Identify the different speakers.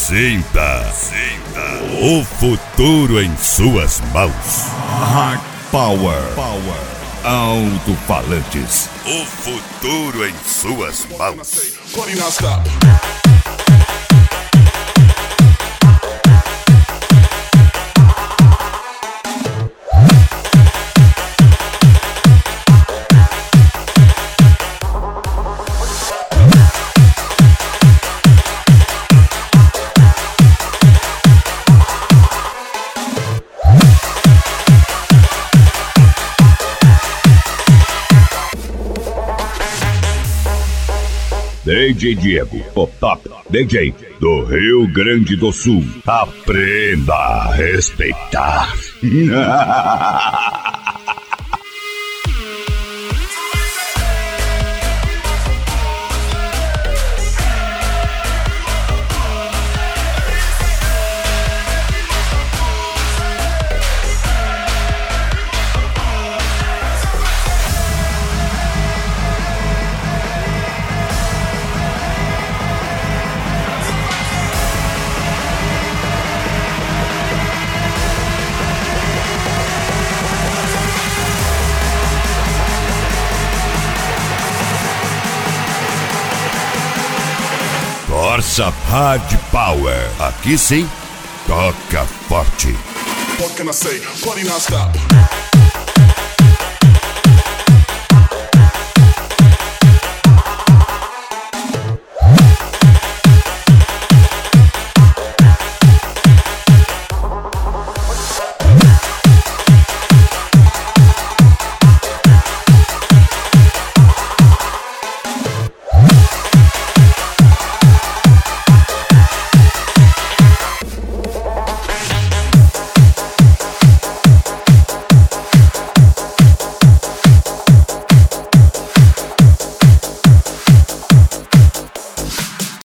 Speaker 1: Sinta o futuro em suas mãos. Hard Power. Alto-falantes. O futuro em suas mãos. DJ Diego, o top DJ do Rio Grande do Sul. Aprenda a respeitar. Força Hard Power. Aqui sim, toca forte.
Speaker 2: What can I say? Party non-stop.